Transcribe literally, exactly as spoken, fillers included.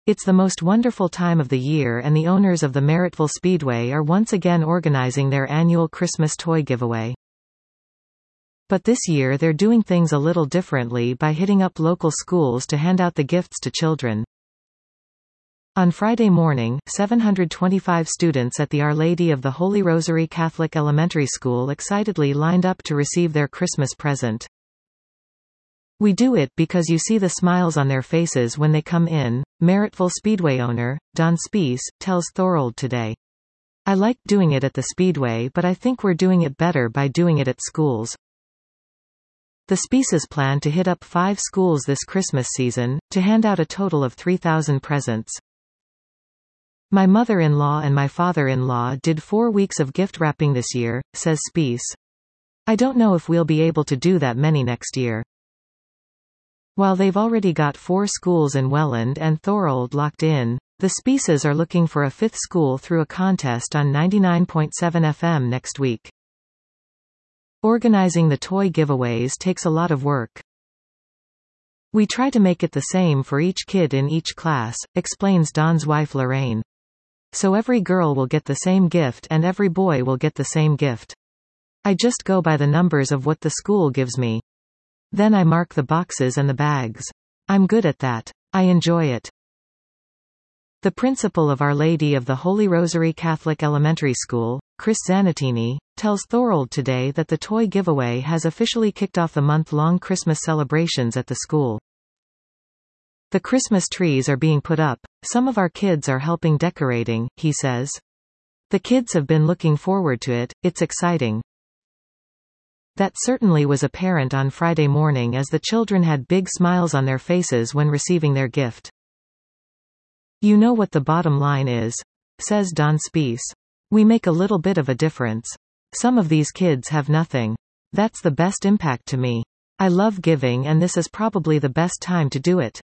It's the most wonderful time of the year, and the owners of the Marriettville Speedway are once again organizing their annual Christmas toy giveaway. But this year they're doing things a little differently by hitting up local schools to hand out the gifts to children. On Friday morning, seven hundred twenty-five students at the Our Lady of the Holy Rosary Catholic Elementary School excitedly lined up to receive their Christmas present. "We do it because you see the smiles on their faces when they come in," Marriettville Speedway owner, Don Spees, tells Thorold Today. "I like doing it at the Speedway, but I think we're doing it better by doing it at schools." The Speeses plan to hit up five schools this Christmas season, to hand out a total of three thousand presents. "My mother-in-law and my father-in-law did four weeks of gift wrapping this year," says Spees. "I don't know if we'll be able to do that many next year." While they've already got four schools in Welland and Thorold locked in, the Speeses are looking for a fifth school through a contest on ninety-nine point seven F M next week. Organizing the toy giveaways takes a lot of work. "We try to make it the same for each kid in each class," explains Don's wife Lorraine. "So every girl will get the same gift and every boy will get the same gift. I just go by the numbers of what the school gives me. Then I mark the boxes and the bags. I'm good at that. I enjoy it." The principal of Our Lady of the Holy Rosary Catholic Elementary School, Chris Zanatini, tells Thorold Today that the toy giveaway has officially kicked off the month-long Christmas celebrations at the school. "The Christmas trees are being put up. Some of our kids are helping decorating," he says. "The kids have been looking forward to it. It's exciting." That certainly was apparent on Friday morning as the children had big smiles on their faces when receiving their gift. "You know what the bottom line is," says Don Spees. "We make a little bit of a difference. Some of these kids have nothing. That's the best impact to me. I love giving and this is probably the best time to do it."